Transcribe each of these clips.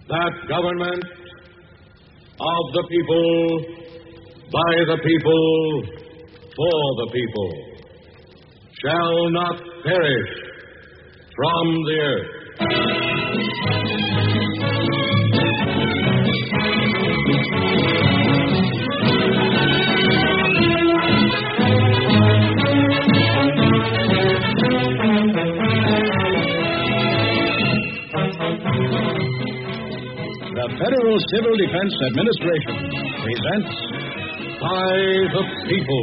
that government of the people, by the people, for the people, shall not perish from the earth. The Federal Civil Defense Administration presents By the People.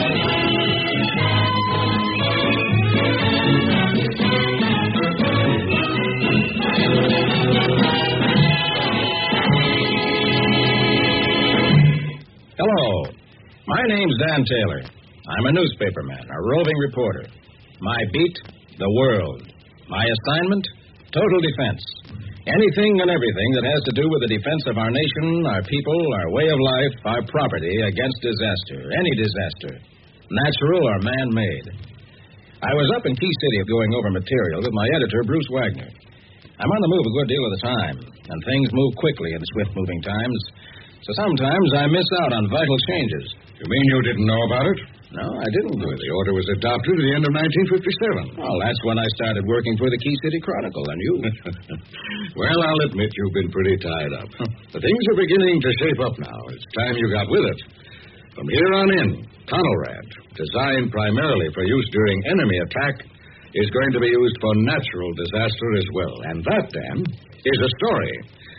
Hello. My name's Dan Taylor. I'm a newspaperman, a roving reporter. My beat, the world. My assignment, total defense. Anything and everything that has to do with the defense of our nation, our people, our way of life, our property against disaster, any disaster, natural or man-made. I was up in Key City going over material with my editor, Bruce Wagner. I'm on the move a good deal of the time, and things move quickly in swift-moving times, so sometimes I miss out on vital changes. You mean you didn't know about it? No, I didn't. Well, the order was adopted at the end of 1957. Well, that's when I started working for the Key City Chronicle, and you. Well, I'll admit you've been pretty tied up. But things are beginning to shape up now. It's time you got with it. From here on in, Conelrad, designed primarily for use during enemy attack, is going to be used for natural disaster as well. And that, Dan, is a story.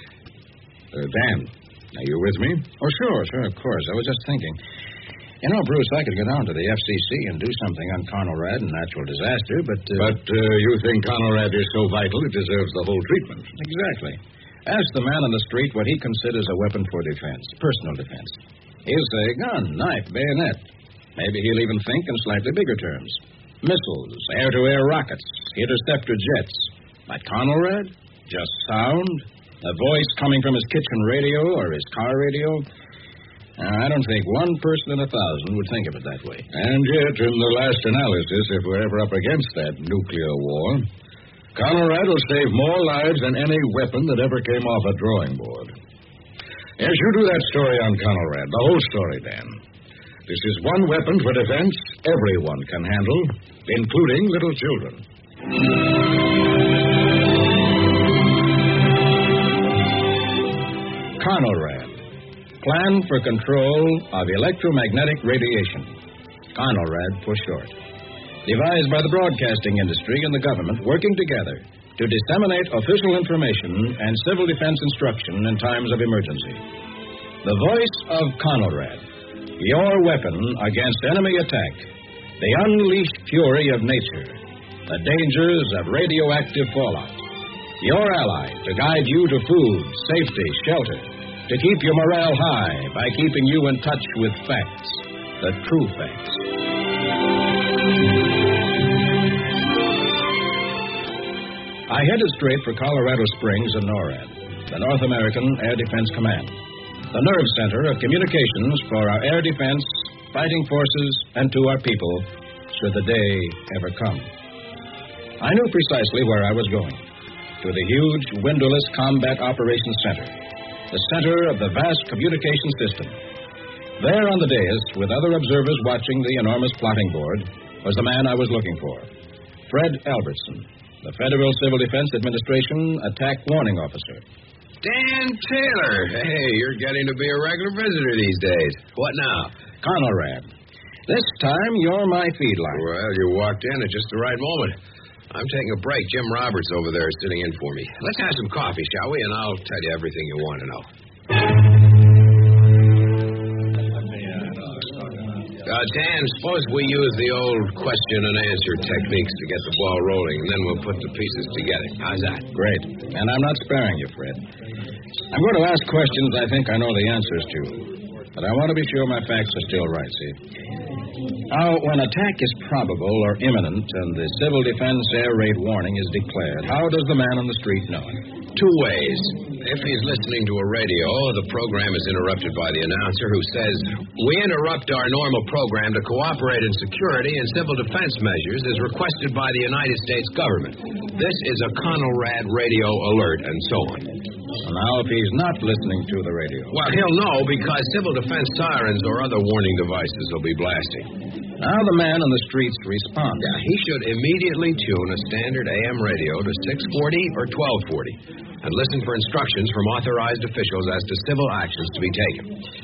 Dan, are you with me? Oh, sure, of course. I was just thinking. You know, Bruce, I could go down to the FCC and do something on Conelrad and natural disaster, but... But you think Conelrad is so vital it deserves the whole treatment? Exactly. Ask the man on the street what he considers a weapon for defense, personal defense. He'll say gun, knife, bayonet. Maybe he'll even think in slightly bigger terms. Missiles, air-to-air rockets, interceptor jets. But Conelrad? Just sound? A voice coming from his kitchen radio or his car radio? I don't think one person in 1,000 would think of it that way. And yet, in the last analysis, if we're ever up against that nuclear war, Conelrad will save more lives than any weapon that ever came off a drawing board. Yes, you do that story on Conelrad, the whole story, Dan. This is one weapon for defense everyone can handle, including little children. Conelrad. Plan for Control of Electromagnetic Radiation. Conelrad for short. Devised by the broadcasting industry and the government working together to disseminate official information and civil defense instruction in times of emergency. The voice of Conelrad. Your weapon against enemy attack. The unleashed fury of nature. The dangers of radioactive fallout. Your ally to guide you to food, safety, shelter. To keep your morale high by keeping you in touch with facts, the true facts. I headed straight for Colorado Springs and NORAD, the North American Air Defense Command, the nerve center of communications for our air defense, fighting forces, and to our people, should the day ever come. I knew precisely where I was going, to the huge, windowless Combat Operations Center. The center of the vast communication system. There on the dais, with other observers watching the enormous plotting board, was the man I was looking for. Fred Albertson, the Federal Civil Defense Administration Attack Warning Officer. Dan Taylor. Hey, you're getting to be a regular visitor these days. What now? Conelrad. This time, you're my feedline. Well, you walked in at just the right moment. I'm taking a break. Jim Roberts over there is sitting in for me. Let's have some coffee, shall we? And I'll tell you everything you want to know. Dan, suppose we use the old question and answer techniques to get the ball rolling, and then we'll put the pieces together. How's that? Great. And I'm not sparing you, Fred. I'm going to ask questions I think I know the answers to. But I want to be sure my facts are still right, see? Now, when attack is probable or imminent and the Civil Defense Air Raid Warning is declared, how does the man on the street know it? Two ways. If he's listening to a radio, the program is interrupted by the announcer who says, "We interrupt our normal program to cooperate in security and civil defense measures as requested by the United States government. This is a Conelrad radio alert," and so on. Now, if he's not listening to the radio. Well, he'll know because civil defense sirens or other warning devices will be blasting. Now the man in the streets responds. Yeah, he should immediately tune a standard AM radio to 640 or 1240 and listen for instructions from authorized officials as to civil actions to be taken.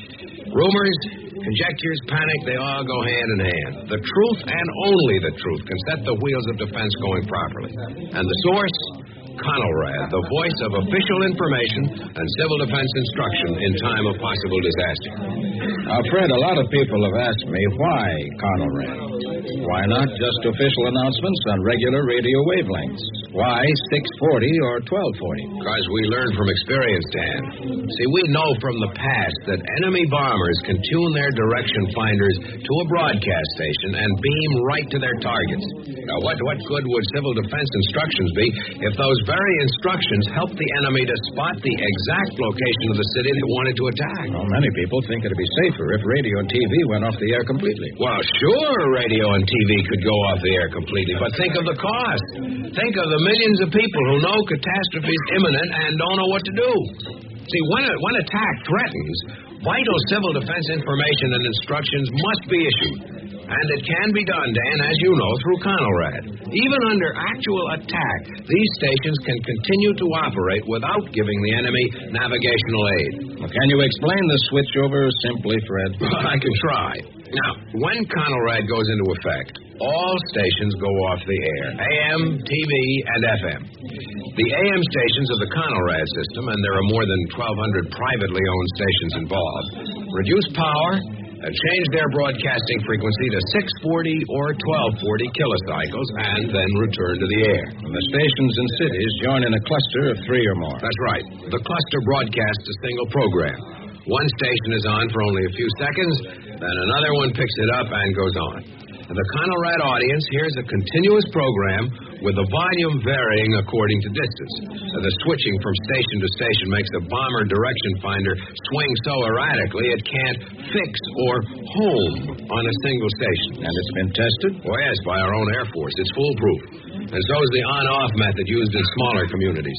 Rumors, conjectures, panic, they all go hand in hand. The truth and only the truth can set the wheels of defense going properly. And the source? Conelrad, the voice of official information and civil defense instruction in time of possible disaster. Now, Fred, a lot of people have asked me why Conelrad. Why not just official announcements on regular radio wavelengths? Why 640 or 1240? Because we learned from experience, Dan. See, we know from the past that enemy bombers can tune their direction finders to a broadcast station and beam right to their targets. Now, what good would civil defense instructions be if those very instructions helped the enemy to spot the exact location of the city they wanted to attack? Well, many people think it'd be safer if radio and TV went off the air completely. Well, sure, radio and TV could go off the air completely, but think of the cost. Think of the millions of people who know catastrophe is imminent and don't know what to do. See, when attack threatens, vital civil defense information and instructions must be issued. And it can be done, Dan, as you know, through Conelrad. Even under actual attack, these stations can continue to operate without giving the enemy navigational aid. Well, can you explain the switchover simply, Fred? I can try. Now, when Conelrad goes into effect, all stations go off the air, AM, TV, and FM. The AM stations of the Conelrad system, and there are more than 1,200 privately owned stations involved, reduce power and change their broadcasting frequency to 640 or 1240 kilocycles and then return to the air. And the stations and cities join in a cluster of 3 or more. That's right. The cluster broadcasts a single program. One station is on for only a few seconds, then another one picks it up and goes on. And the Conelrad audience hears a continuous program with the volume varying according to distance. The switching from station to station makes a bomber direction finder swing so erratically it can't fix or home on a single station. And it's been tested? Oh, yes, by our own Air Force. It's foolproof. And so is the on-off method used in smaller communities.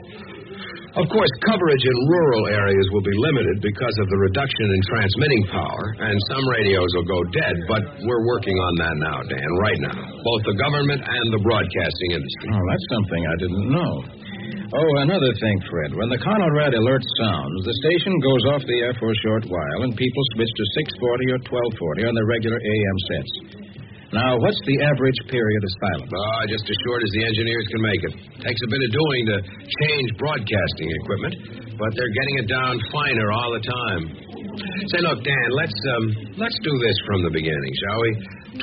Of course, coverage in rural areas will be limited because of the reduction in transmitting power, and some radios will go dead, but we're working on that now, Dan, right now. Both the government and the broadcasting industry. Oh, that's something I didn't know. Oh, another thing, Fred. When the Conelrad alert sounds, the station goes off the air for a short while, and people switch to 640 or 1240 on their regular AM sets. Now, what's the average period of silence? Just as short as the engineers can make it. Takes a bit of doing to change broadcasting equipment, but they're getting it down finer all the time. Say, look, Dan, let's do this from the beginning, shall we?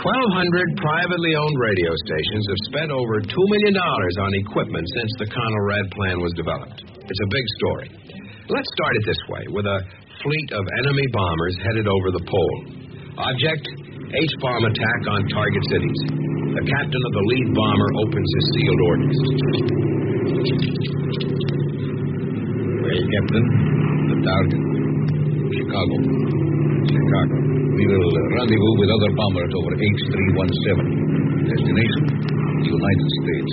1,200 privately owned radio stations have spent over $2 million on equipment since the Conelrad plan was developed. It's a big story. Let's start it this way, with a fleet of enemy bombers headed over the pole. Object: H-bomb attack on target cities. The captain of the lead bomber opens his sealed orders. Well, Captain, the target, Chicago. We will rendezvous with other bombers over H317. Destination, United States.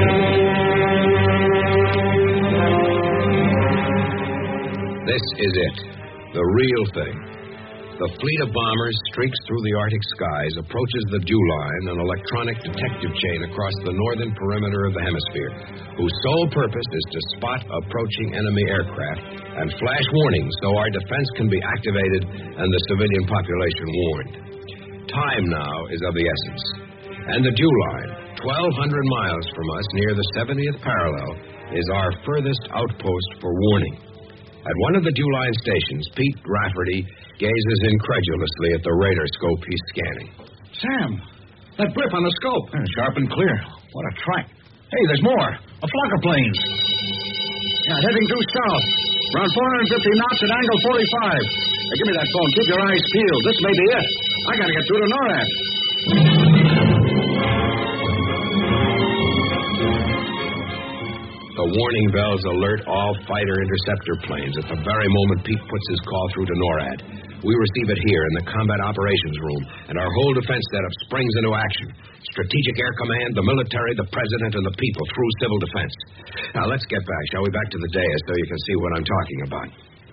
This is it. The real thing. The fleet of bombers streaks through the Arctic skies, approaches the dew line, an electronic detective chain across the northern perimeter of the hemisphere, whose sole purpose is to spot approaching enemy aircraft and flash warnings so our defense can be activated and the civilian population warned. Time now is of the essence. And the dew line, 1,200 miles from us near the 70th parallel, is our furthest outpost for warning. At one of the dew line stations, Pete Rafferty gazes incredulously at the radar scope he's scanning. Sam, that blip on the scope. Sharp and clear. What a track. Hey, there's more. A flock of planes. Yeah, heading due south. Around 450 knots at angle 45. Now, give me that phone. Keep your eyes peeled. This may be it. I gotta get through to NORAD. The The warning bells alert all fighter interceptor planes at the very moment Pete puts his call through to NORAD. We receive it here in the Combat Operations Room, and our whole defense setup springs into action. Strategic Air Command, the military, the President, and the people through civil defense. Now, let's get back, shall we, back to the dais so you can see what I'm talking about.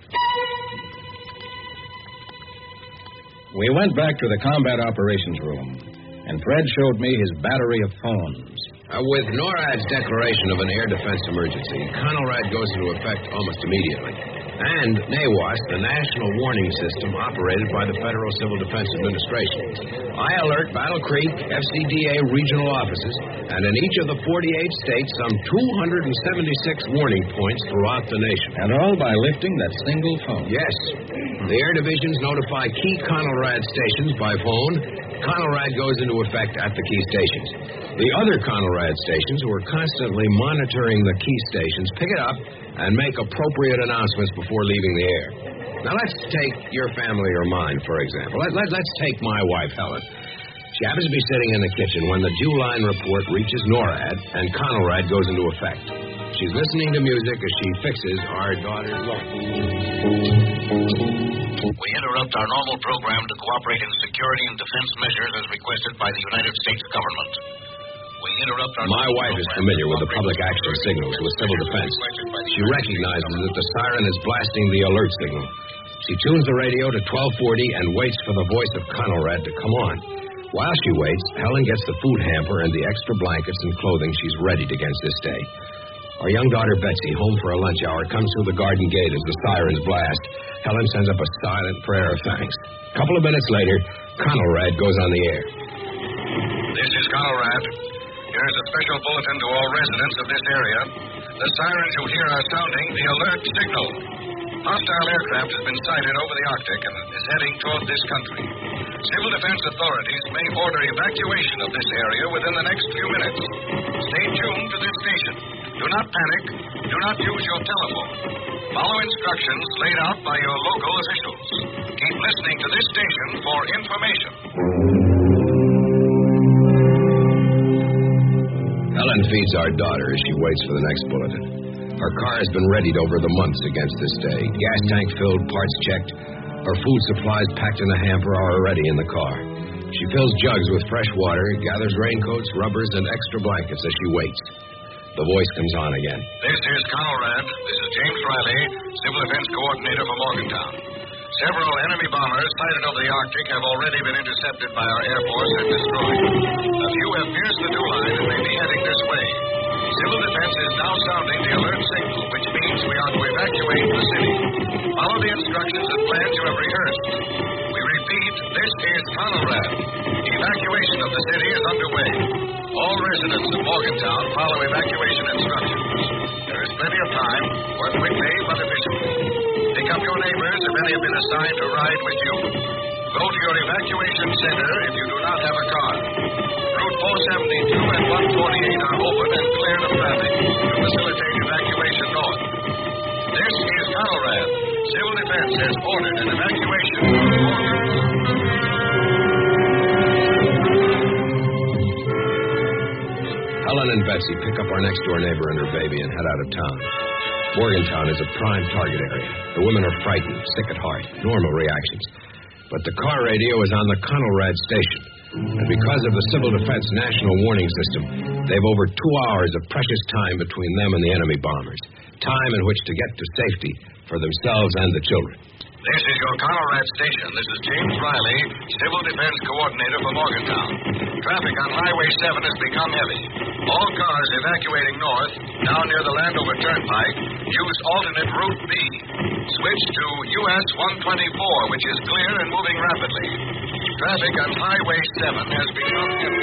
We went back to the Combat Operations Room, and Fred showed me his battery of phones. With NORAD's declaration of an air defense emergency, CONELRAD goes into effect almost immediately. And NAWAS, the National Warning System operated by the Federal Civil Defense Administration. I alert Battle Creek, FCDA regional offices, and in each of the 48 states, some 276 warning points throughout the nation. And all by lifting that single phone. Yes. The air divisions notify key CONELRAD stations by phone. CONELRAD goes into effect at the key stations. The other CONELRAD stations, who are constantly monitoring the key stations, pick it up and make appropriate announcements before leaving the air. Now, let's take your family or mine, for example. Let's take my wife, Helen. She happens to be sitting in the kitchen when the Juline report reaches NORAD and CONELRAD goes into effect. She's listening to music as she fixes our daughter's lunch. We interrupt our normal program to cooperate in security and defense measures as requested by the United States government. We interrupt our My wife is familiar with the public action signals with civil defense. She recognizes that the siren is blasting the alert signal. She tunes the radio to 1240 and waits for the voice of CONELRAD to come on. While she waits, Helen gets the food hamper and the extra blankets and clothing she's readied against this day. Our young daughter, Betsy, home for a lunch hour, comes through the garden gate as the sirens blast. Helen sends up a silent prayer of thanks. A couple of minutes later, CONELRAD goes on the air. This is CONELRAD. Here's a special bulletin to all residents of this area. The sirens you hear are sounding the alert signal. Hostile aircraft has been sighted over the Arctic and is heading toward this country. Civil defense authorities may order evacuation of this area within the next few minutes. Stay tuned to this station. Do not panic. Do not use your telephone. Follow instructions laid out by your local officials. Keep listening to this station for information. Helen feeds our daughter as she waits for the next bulletin. Her car has been readied over the months against this day. Gas tank filled, parts checked. Her food supplies packed in a hamper are already in the car. She fills jugs with fresh water, gathers raincoats, rubbers, and extra blankets as she waits. The voice comes on again. This is CONELRAD. This is James Riley, Civil Defense Coordinator for Morgantown. Several enemy bombers sighted over the Arctic have already been intercepted by our Air Force and destroyed. A few have pierced the dew line and may be heading this way. Civil defense is now sounding the alert signal, which means we are to evacuate the city. Follow the instructions and plans you have rehearsed. We repeat, this is CONELRAD. Evacuation of the city is underway. All residents of Morgantown follow evacuation instructions. There is plenty of time. Work quickly but efficiently. Pick up your neighbors if any have been assigned to ride with you. Go to your evacuation center if you do not have a car. Route 472 and 148 are open and cleared of traffic to facilitate evacuation north. This is CONELRAD. Civil Defense has ordered an evacuation. Helen and Betsy pick up our next-door neighbor and her baby and head out of town. Morgantown is a prime target area. The women are frightened, sick at heart, normal reactions. But the car radio is on the CONELRAD station. And because of the Civil Defense National Warning System, they've over 2 hours of precious time between them and the enemy bombers. Time in which to get to safety for themselves and the children. This is your CONELRAD station. This is James Riley, Civil Defense Coordinator for Morgantown. Traffic on Highway 7 has become heavy. All cars evacuating north, down near the Landover Turnpike, use alternate Route B. Switch to US 124, which is clear and moving rapidly. Traffic on Highway 7 has become heavy.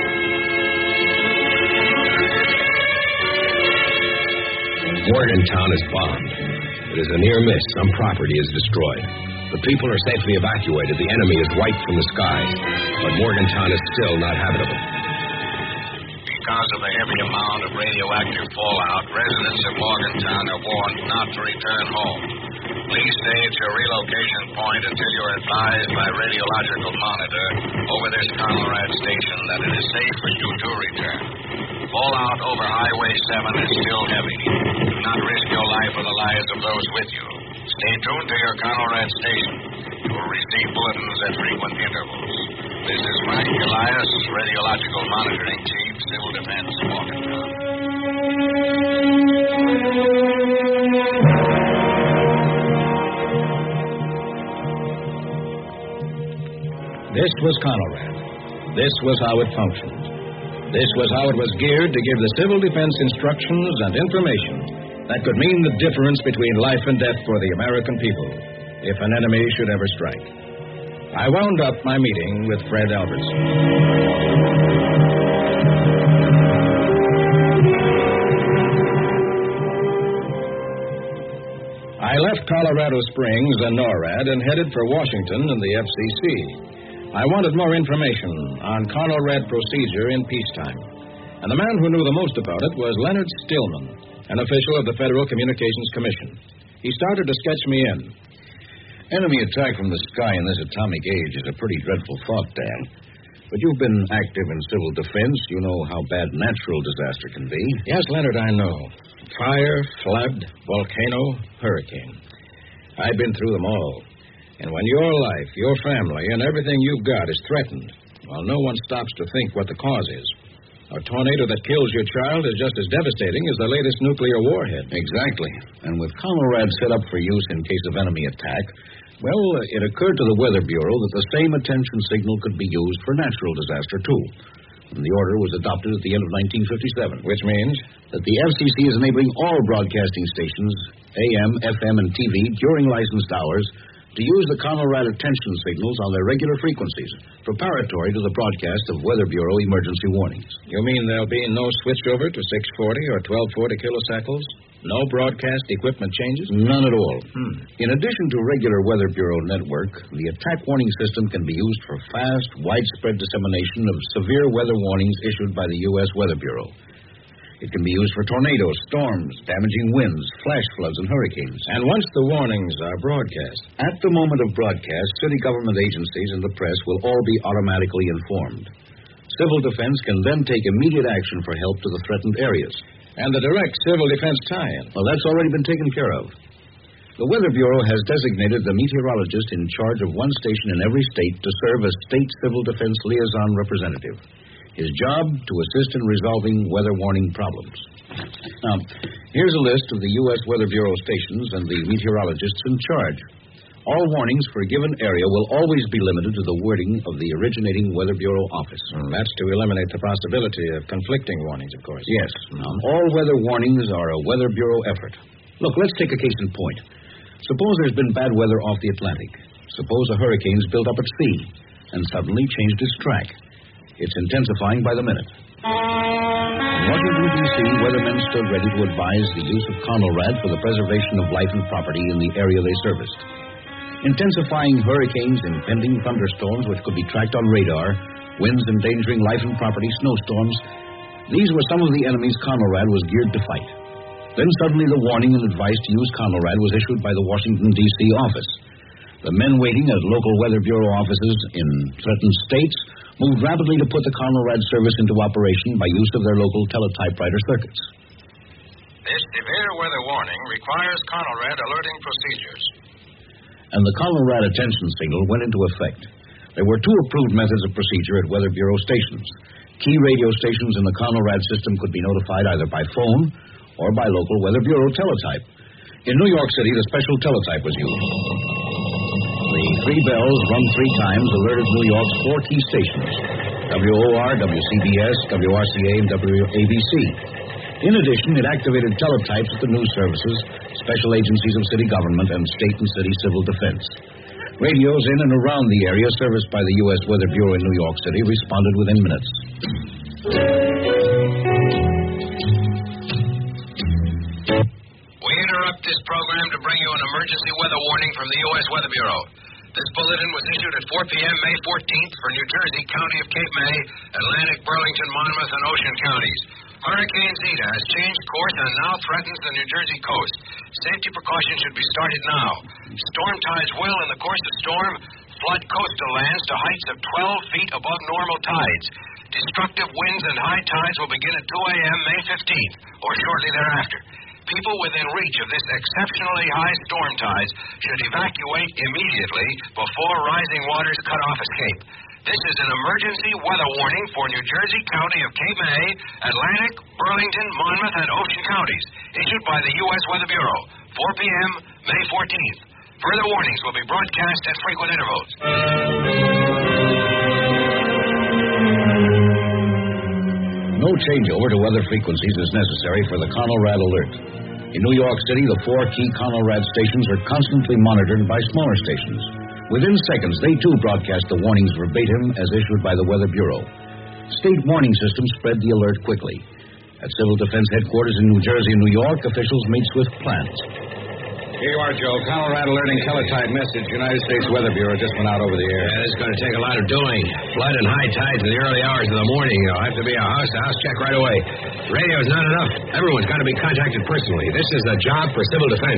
Morgantown is bombed. It is a near miss. Some property is destroyed. The people are safely evacuated. The enemy is wiped from the skies. But Morgantown is still not habitable. Because of the heavy amount of radioactive fallout, residents of Morgantown are warned not to return home. Please stay at your relocation point until you're advised by radiological monitor over this CONELRAD station that it is safe for you to return. Fallout over Highway 7 is still heavy. Do not risk your life or the lives of those with you. Stay tuned to your Conrad station. You will receive bulletins at frequent intervals. This is Mike Elias, Radiological Monitoring Chief, Civil Defense, Morgantown. This was Conrad. This was how it functioned. This was how it was geared to give the civil defense instructions and information that could mean the difference between life and death for the American people if an enemy should ever strike. I wound up my meeting with Fred Albertson. I left Colorado Springs and NORAD and headed for Washington and the FCC. I wanted more information on Conrad procedure in peacetime. And the man who knew the most about it was Leonard Stillman, an official of the Federal Communications Commission. He started to sketch me in. Enemy attack from the sky in this atomic age is a pretty dreadful thought, Dan. But you've been active in civil defense. You know how bad natural disaster can be. Yes, Leonard, I know. Fire, flood, volcano, hurricane. I've been through them all. And when your life, your family, and everything you've got is threatened, well, no one stops to think what the cause is. A tornado that kills your child is just as devastating as the latest nuclear warhead. Exactly. And with Conrad set up for use in case of enemy attack, well, it occurred to the Weather Bureau that the same attention signal could be used for natural disaster, too. And the order was adopted at the end of 1957. Which means? That the FCC is enabling all broadcasting stations, AM, FM, and TV, during licensed hours, to use the Conrad attention signals on their regular frequencies, preparatory to the broadcast of Weather Bureau emergency warnings. You mean there'll be no switchover to 640 or 1240 kilocycles? No broadcast equipment changes? None at all. In addition to regular Weather Bureau network, the attack warning system can be used for fast, widespread dissemination of severe weather warnings issued by the U.S. Weather Bureau. It can be used for tornadoes, storms, damaging winds, flash floods, and hurricanes. And once the warnings are broadcast? At the moment of broadcast, city government agencies and the press will all be automatically informed. Civil defense can then take immediate action for help to the threatened areas. And the direct civil defense tie-in? Well, that's already been taken care of. The Weather Bureau has designated the meteorologist in charge of one station in every state to serve as state civil defense liaison representative. His job, to assist in resolving weather warning problems. Now, here's a list of the U.S. Weather Bureau stations and the meteorologists in charge. All warnings for a given area will always be limited to the wording of the originating Weather Bureau office. That's to eliminate the possibility of conflicting warnings, of course. Yes. All weather warnings are a Weather Bureau effort. Look, let's take a case in point. Suppose there's been bad weather off the Atlantic. Suppose a hurricane's built up at sea and suddenly changed its track. It's intensifying by the minute. In Washington, D.C., weathermen stood ready to advise the use of Conrad for the preservation of life and property in the area they serviced. Intensifying hurricanes, impending thunderstorms which could be tracked on radar, winds endangering life and property, snowstorms, these were some of the enemies Conrad was geared to fight. Then suddenly the warning and advice to use Conrad was issued by the Washington, D.C. office. The men waiting at local Weather Bureau offices in threatened states moved rapidly to put the Conrad service into operation by use of their local teletypewriter circuits. This severe weather warning requires Conrad alerting procedures. And the Conrad attention signal went into effect. There were two approved methods of procedure at Weather Bureau stations. Key radio stations in the Conrad system could be notified either by phone or by local Weather Bureau teletype. In New York City, the special teletype was used. The three bells, rung 3 times, alerted New York's 4 key stations: WOR, WCBS, WRCA, and WABC. In addition, it activated teletypes at the news services, special agencies of city government, and state and city civil defense. Radios in and around the area serviced by the U.S. Weather Bureau in New York City responded within minutes. We interrupt this program to bring you an emergency weather warning from the U.S. Weather Bureau. This bulletin was issued at 4 p.m. May 14th for New Jersey, County of Cape May, Atlantic, Burlington, Monmouth, and Ocean counties. Hurricane Zeta has changed course and now threatens the New Jersey coast. Safety precautions should be started now. Storm tides will, in the course of storm, flood coastal lands to heights of 12 feet above normal tides. Destructive winds and high tides will begin at 2 a.m. May 15th, or shortly thereafter. People within reach of this exceptionally high storm tides should evacuate immediately before rising waters cut off escape. This is an emergency weather warning for New Jersey County of Cape May, Atlantic, Burlington, Monmouth, and Ocean counties, issued by the U.S. Weather Bureau, 4 p.m., May 14th. Further warnings will be broadcast at frequent intervals. No changeover to weather frequencies is necessary for the Conelrad alert. In New York City, the 4 key Conelrad stations are constantly monitored by smaller stations. Within seconds, they too broadcast the warnings verbatim as issued by the Weather Bureau. State warning systems spread the alert quickly. At Civil Defense Headquarters in New Jersey and New York, officials made swift plans. Here you are, Joe. Conelrad alerting teletype message. United States Weather Bureau just went out over the air. Yeah, this is going to take a lot of doing. Flood and high tides in the early hours of the morning. There'll have to be a house-to-house check right away. Radio's not enough. Everyone's got to be contacted personally. This is a job for civil defense.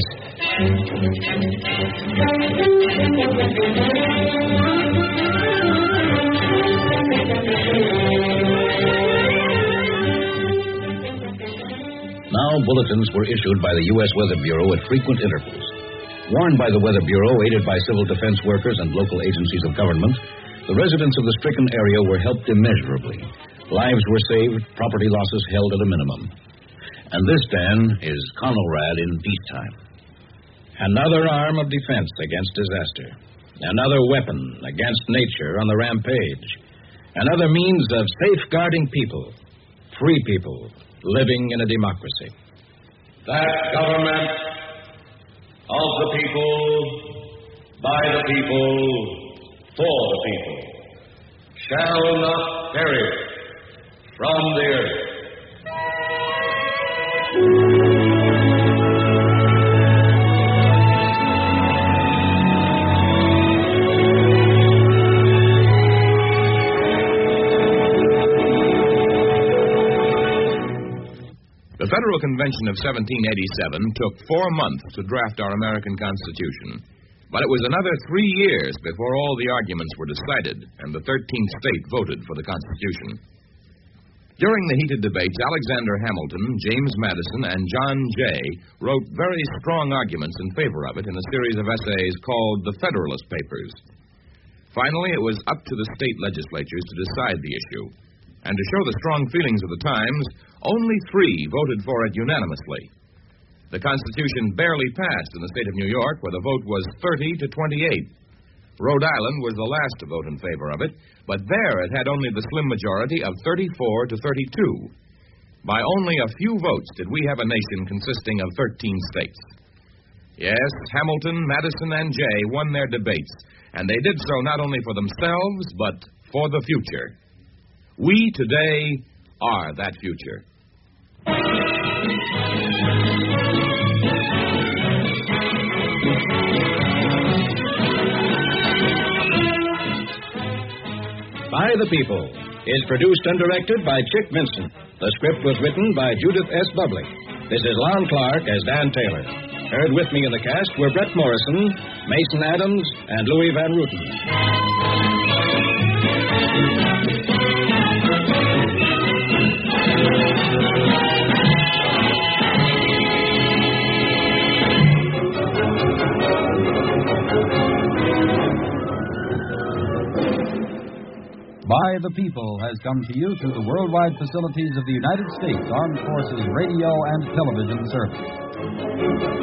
Now, bulletins were issued by the U.S. Weather Bureau at frequent intervals. Warned by the Weather Bureau, aided by civil defense workers and local agencies of government, the residents of the stricken area were helped immeasurably. Lives were saved, property losses held at a minimum. And this, Dan, is Conelrad in peacetime. Another arm of defense against disaster. Another weapon against nature on the rampage. Another means of safeguarding people, free people, living in a democracy. That government of the people, by the people, for the people, shall not perish from the earth. The Federal Convention of 1787 took 4 months to draft our American Constitution. But it was another 3 years before all the arguments were decided and the 13th state voted for the Constitution. During the heated debates, Alexander Hamilton, James Madison, and John Jay wrote very strong arguments in favor of it in a series of essays called the Federalist Papers. Finally, it was up to the state legislatures to decide the issue. And to show the strong feelings of the times, only 3 voted for it unanimously. The Constitution barely passed in the state of New York, where the vote was 30 to 28. Rhode Island was the last to vote in favor of it, but there it had only the slim majority of 34 to 32. By only a few votes did we have a nation consisting of 13 states. Yes, Hamilton, Madison, and Jay won their debates, and they did so not only for themselves, but for the future. We today are that future. By the People is produced and directed by Chick Vincent. The script was written by Judith S. Bublick. This is Lon Clark as Dan Taylor. Heard with me in the cast were Brett Morrison, Mason Adams, and Louis Van Ruten. By the People has come to you through the worldwide facilities of the United States Armed Forces Radio and Television Service.